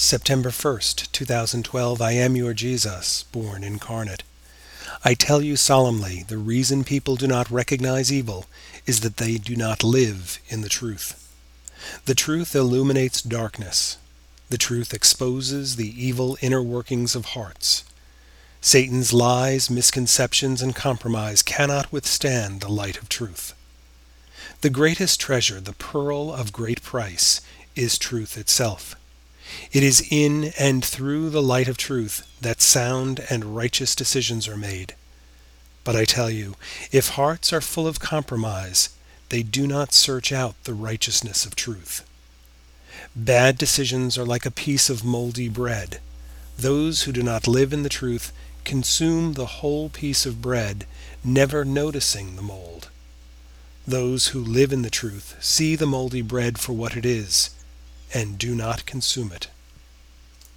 September 1st, 2012. I am your Jesus, born incarnate. I tell you solemnly, the reason people do not recognize evil is that they do not live in the truth. The truth illuminates darkness. The truth exposes the evil inner workings of hearts. Satan's lies, misconceptions, and compromise cannot withstand the light of truth. The greatest treasure, the pearl of great price, is truth itself. It is in and through the light of truth that sound and righteous decisions are made. But I tell you, if hearts are full of compromise, they do not search out the righteousness of truth. Bad decisions are like a piece of moldy bread. Those who do not live in the truth consume the whole piece of bread, never noticing the mold. Those who live in the truth see the moldy bread for what it is, and do not consume it.